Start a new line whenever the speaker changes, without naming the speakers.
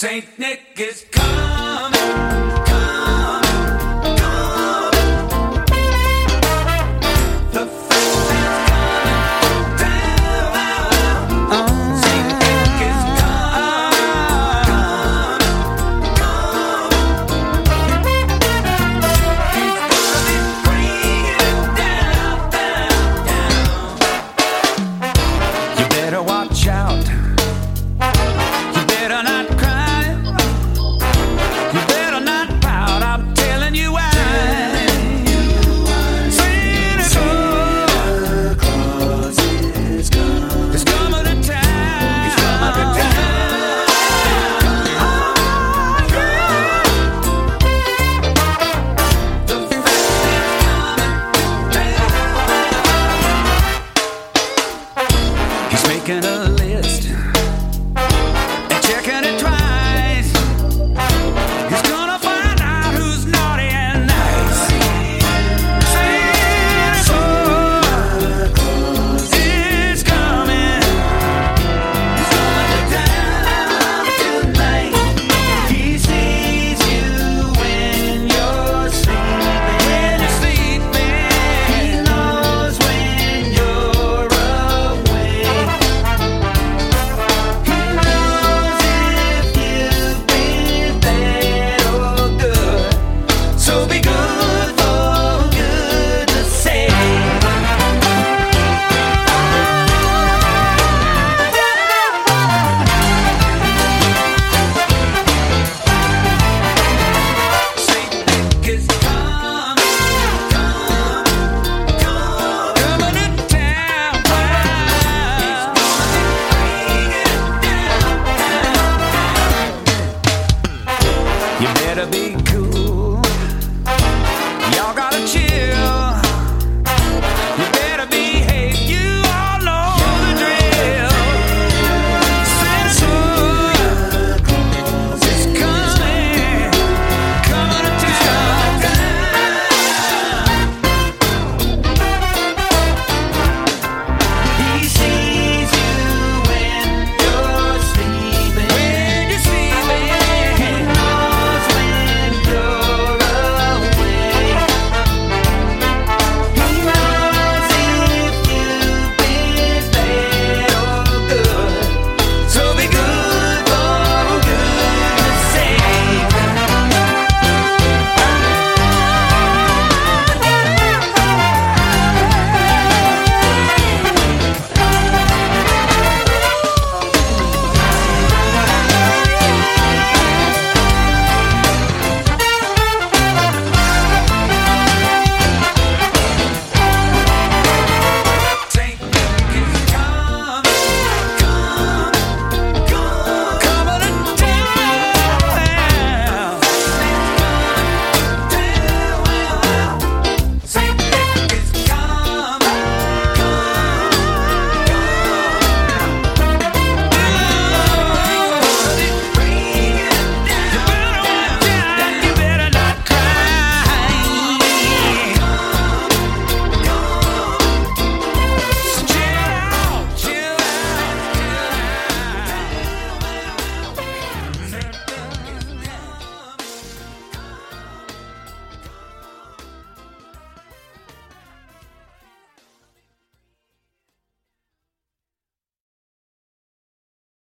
Saint Nick is coming, coming, coming. The fifth is coming down. Saint Nick is coming, coming, coming. He's gonna be bringing it down, down, down. You better watch out. You better not cry. You better not pout. I'm telling you why. Santa Claus is coming. He's coming to town. He's coming to town. Oh, yeah. The fest is coming down. He's making a list. Checking it twice. He's gonna find out who's naughty and nice. Santa Claus is coming. He's coming to town tonight. He sees you when you're sleeping. When you're sleeping. He knows when you're awake. He knows if you've been bad or good. So be good for goodness sake. Saint Nick is coming, coming, coming to town. He's gonna bring it down, down, down. You better be cool.